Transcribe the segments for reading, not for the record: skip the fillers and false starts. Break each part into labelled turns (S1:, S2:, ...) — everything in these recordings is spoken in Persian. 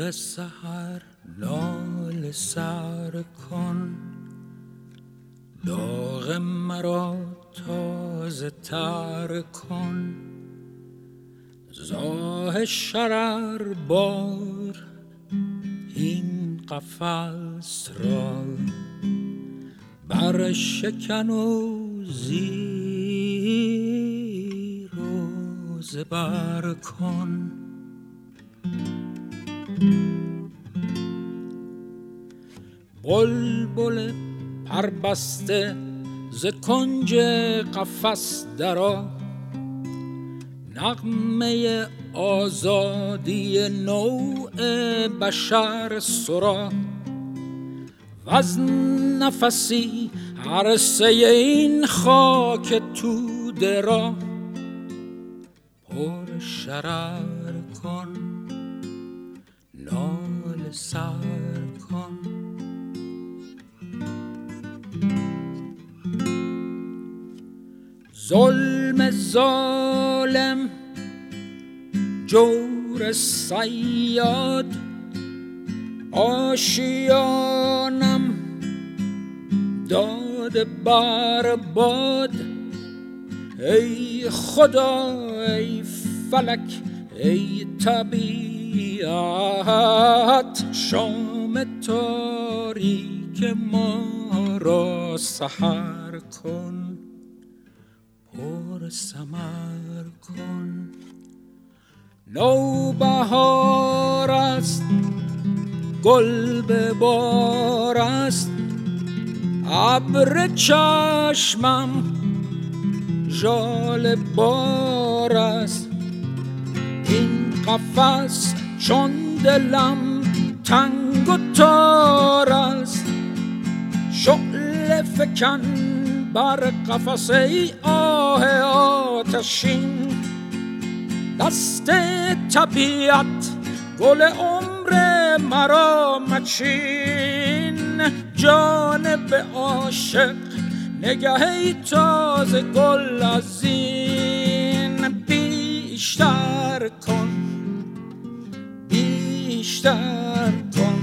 S1: سحر ناله سر کن، داغ مرا تازه تر کن. زاه شرر بار این قفس را، بر شکن و زیر و زبر کن. بلبل پربسته ز کنج قفس درآ، نغمه آزادی نوع بشر سرا. وز نفسی عرصه این خاک توده را، پر شرر کن ناله سر کن. ظلم ظالم جور صیاد، آشیانم داده بر باد. ای خدا ای فلک ای طبیعت، شام تاریک ما را سحر کن، پر ثمر کن. نوبهار است گل به بار است، ابر چشمم ژاله بار است. این قفس چون دلم تنگ و تار است، شعله فکن بر قفس ای آه آتشین. دست طبیعت گل عمر مرا مچین، جانب عاشق نگه ای تازه گل از این. بیشتر کن بیشتر کن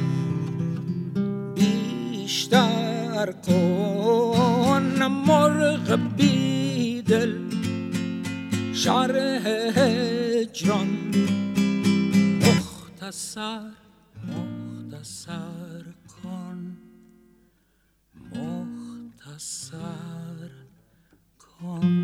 S1: بیشتر کن، مرغ بیدل شرح هجران. مختصر مختصر کن، مختصر کن.